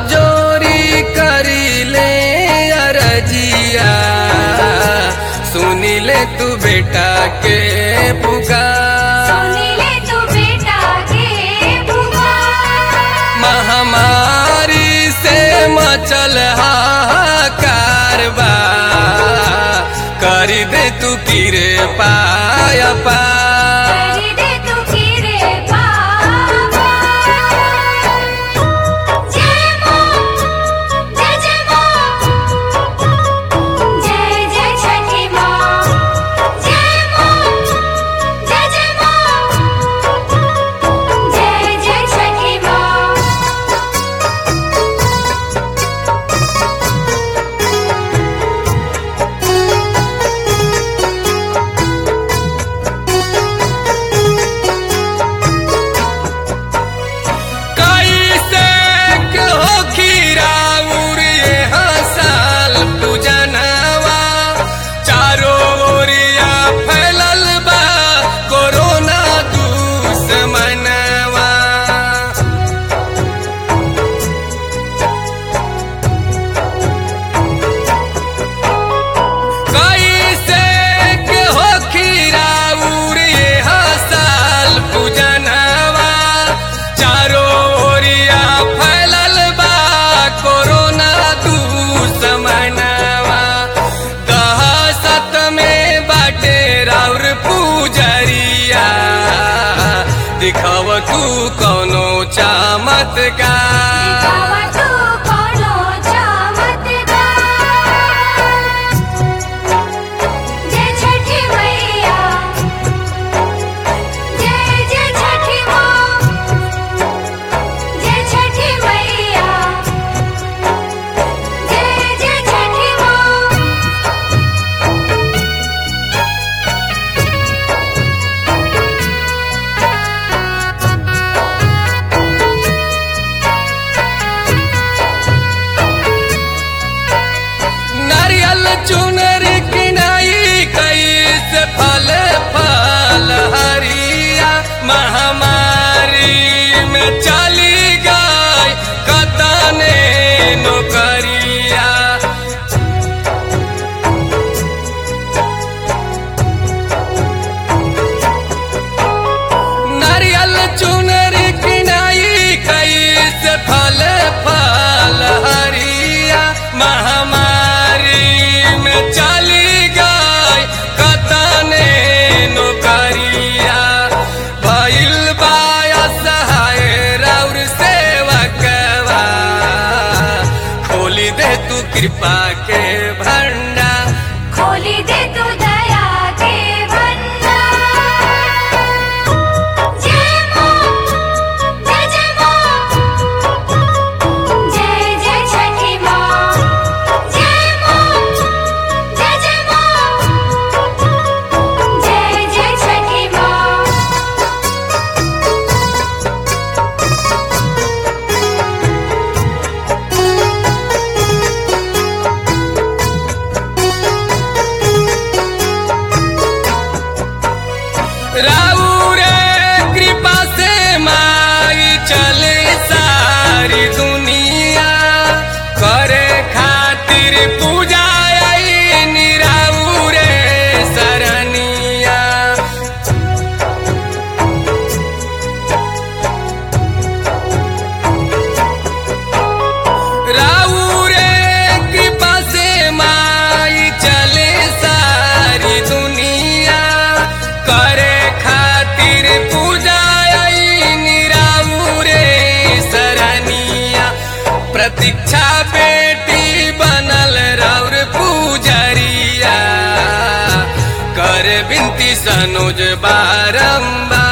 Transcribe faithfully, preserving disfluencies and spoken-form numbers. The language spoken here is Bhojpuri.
जोरी करी ले अरजिया, सुनी ले तू बेटा के पुकार, सुनी ले तू बेटा के पुकार। महामारी से मचल हाहाकार बा, करी दे तू किरे पाया पार, करी दे तू किरे पापा। जय मां, जय जय मां, जय जय छठी मां। जय मां, जय जय मां, जय जय छठी मां। कैसे के हो खीराउर ये हसाल पूजनवा, चारों ओरिया फैलल बा कोरोना दुश्मनवा। कैसे के हो खीराउर ये हसाल पूजनवा, चारों ओरिया फैलल बा कोरोना दुश्मनवा। दहशत में बाटे राउर पूजरिया, दिखाव तू कौनो चमत्कार, दिखावा तू कोनो चमत्कार। जय छठी मैया, जय जय छठी मां, जय छठी मैया, जय जय छठी मां। नारियल चुनर किनाई कैसे फल फल हरिया, महामारी में चली गई कतने नौकरिया। नारियल चुनर किनाई कैसे फल फल हरिया, महामारी में चली गई कतने नौकरिया। भइल बाया सहाय राउर सेवकवा, खोली दे तू कृपा के भंडार, खोली दे तू दया के भंडार। जय मां, जय जय मां, जय जय छठी मां। जय मां, जय जय मां, जय जय छठी मां। राउर कृपा से माई चले सारी दुनिया, करे खातिर पूजा आई निराउर सरनिया। राउर कृपा से माई चले सारी दुनिया, करे खातिर पूजा आई निराउर सरनिया। प्रतीक्षा बेटी बनल राउर पूजरिया, कर बिनती सनुज बारंबार,